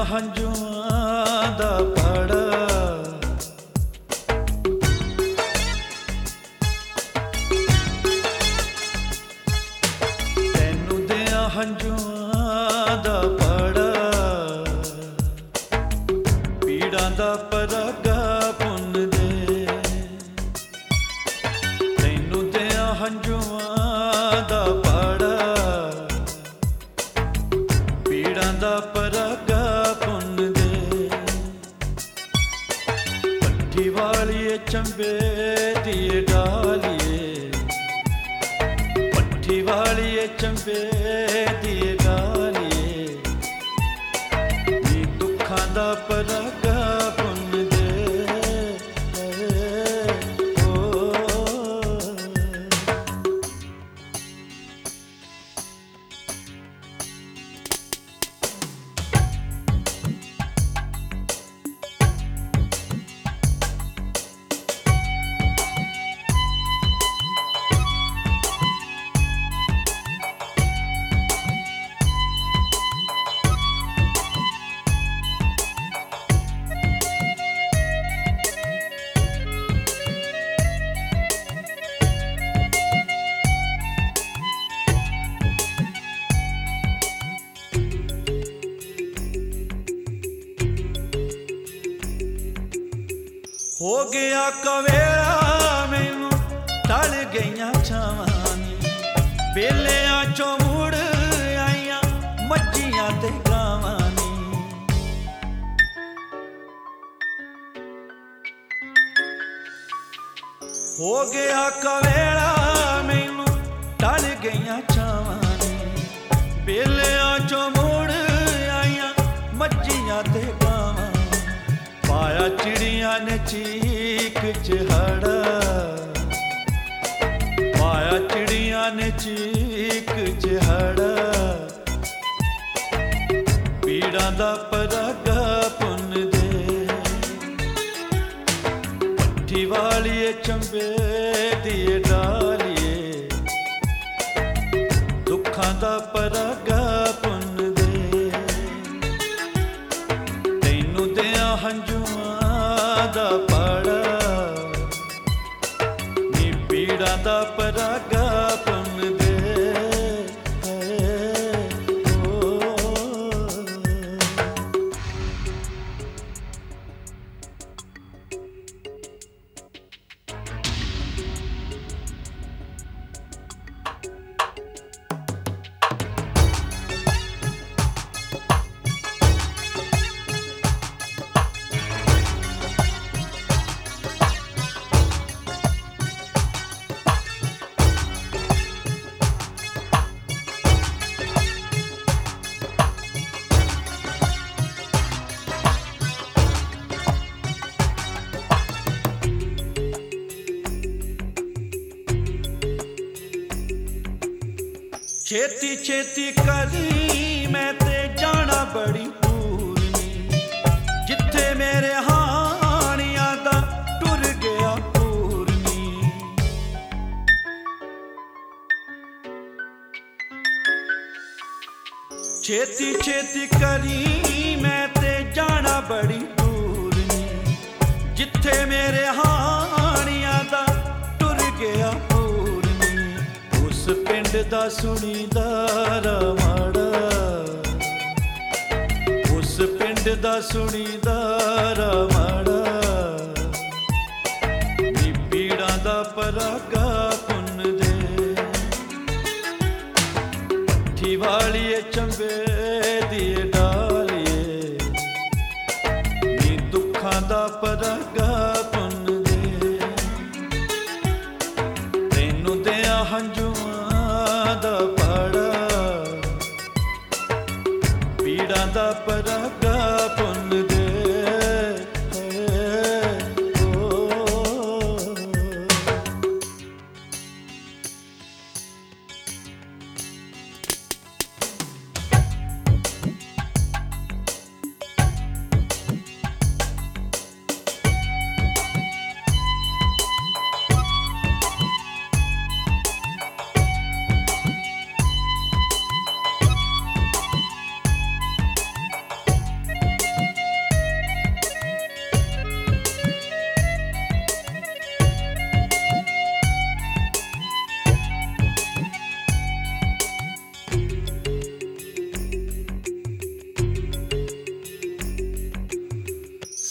ਹੰਝੂਆਂ ਦਾ ਪੜਾ ਤੈਨੂੰ ਦਿਆਂ ਹੰਝੂਆਂ ਦਾ ਪੜਾ ਪੀੜਾਂ ਦਾ ਪਰਾਗਾ ਪੁੰਨ ਦੇ ਤੈਨੂੰ ਦਿਆਂ ਹੰਝੂਆਂ ਦਾ ਪੜਾ ਪੀੜਾਂ ਦਾ ਪਰਾਗਾ ਪੁੰਨ ਦੇ ਪੱਠੀ ਵਾਲੀਏ ਚੰਬੇ ਦੀ ਡਾਲੀਏ ਪੱਠੀ ਵਾਲੀਏ ਚੰਬੇ ਦੀ ਡਾਲੀਏ ਨੀ ਦੁੱਖਾਂ ਦਾ ਪਰਾਗਾ ਪੁੰਨ ਦੇ ਹੋ ਗਿਆ ਕਵੇਲਾ ਮੈਨੂੰ ਢਲ ਗਈਆਂ ਛਾਵਾਂ ਨੀ ਵੇਲਿਆਂ ਚੋਂ ਮੁੜ ਆਈਆਂ ਮੱਝੀਆਂ ਤੇ ਗਾਵਾਂ ਨੀ ਹੋ ਗਿਆ ਕਵੇਲਾ ਮੈਨੂੰ ਢਲ ਗਈਆਂ ਛਾਵਾਂ ਨੀ ਵੇਲਿਆਂ ਚੋਂ ਮੁੜ ਆਈਆਂ ਮੱਝੀਆਂ ਤੇ ਗਾਵਾਂ ਪਾਇਆ ਚਿੜੀਆਂ ਨੇ ਚੀਕ ਚਿਹਾੜਾ ਪਾਇਆ ਚਿੜੀਆਂ ਨੇ ਚੀਕ ਚਿਹਾੜਾ ਪੀੜਾਂ ਦਾ ਪਰਾਗਾ ਪੁੰਨ ਦੇ ਪੱਠੀ ਵਾਲੀਏ ਚੰਬੇ ਦੀ ਡਾਲੀਏ ਦੁੱਖਾਂ ਦਾ ਪਰਾਗਾ ਪੁੰਨ ਦੇ ਤੈਨੂੰ ਦਿਆਂ ਹੰਝੂਆਂ ਦਾ ਪੜਾ ਨੀ ਪੀੜਾਂ ਦਾ ਪਰਾਗਾ ਪੁੰਨ ਦੇ ਛੇਤੀ ਛੇਤੀ ਕਰੀ ਮੈਂ ਤੇ ਜਾਣਾ ਬੜੀ ਦੂਰ ਨੀ ਜਿੱਥੇ ਮੇਰੇ ਹਾਣੀਆਂ ਦਾ ਟੁਰ ਗਿਆ ਪੂਰ ਨੀ ਛੇਤੀ ਛੇਤੀ ਕਰੀ ਮੈਂ ਤੇ ਜਾਣਾ ਬੜੀ ਦੂਰ ਨੀ ਜਿੱਥੇ ਮੇਰੇ ਹਾਣੀਆਂ ਦਾ ਟੁਰ ਗਿਆ ਪੂਰ ਨੀ ਉਸ ਪਿੰਡ ਦਾ ਸੁਣੀਦਾ ਮਾੜਾ ਉਸ ਪਿੰਡ ਦਾ ਸੁਣੀਦਾ ਮਾੜਾ ਨੀ ਪੀੜਾਂ ਦਾ ਪਰਾਗਾ ਪੁੰਨ ਦੇ ਪੱਠੀ ਵਾਲੀਏ ਚੰਬੇ ਦੀ ਡਾਲੀਏ ਨੀ ਦੁੱਖਾਂ ਦਾ ਪਰਾਗਾ ਪੁੰਨ ਦੇ ਤੈਨੂੰ ਦਿਆਂ ਹੰਝੂਆਂ ਦਾ ਪੜਾ ਪੀੜਾਂ ਦਾ ਪਰਾਗਾ ਪੁੰਨ ਦੇ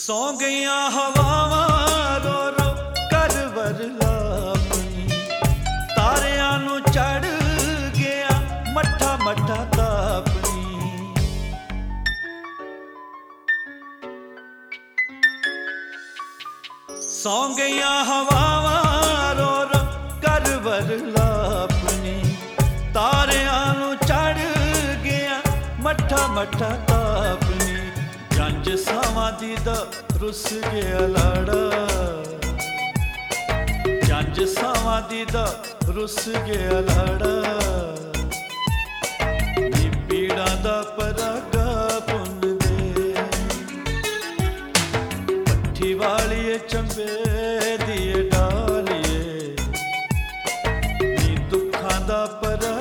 ਸੌਂ ਗਈਆਂ ਹਵਾਵਾਂ ਰੋ ਰੋ ਕਰ ਵਰਲਾਪਨੀ, ਤਾਰਿਆਂ ਨੂੰ ਚੜ ਗਿਆ ਮੱਠਾ ਮੱਠਾ ਤਾਪਨੀ। ਸੌਂ ਗਈਆਂ ਹਵਾਵਾਂ ਰੋ ਰੋ ਕਰ ਵਰਲਾਪਨੀ, ਤਾਰਿਆਂ ਨੂੰ ਚੜ ਗਿਆ ਮੱਠਾ ਮੱਠਾ ਤਾਪਨੀ। ਜੰਝ ਸਾਵਾਂ ਦੀ ਦਾ ਰੁੱਸ ਗਿਆ ਲਾੜਾ, ਜੰਝ ਸਾਵਾਂ ਦੀ ਦਾ ਰੁੱਸ ਗਿਆ ਲਾੜਾ। ਨੀ ਪੀੜਾਂ ਦਾ ਪਰਾਗਾ ਪੁੰਨ ਦੇ, ਪੱਠੀ ਵਾਲੀਏ ਚੰਬੇ ਦੀਏ ਡਾਲੀਏ। ਨੀ ਦੁੱਖਾਂ ਦਾ ਪਰਾਗਾ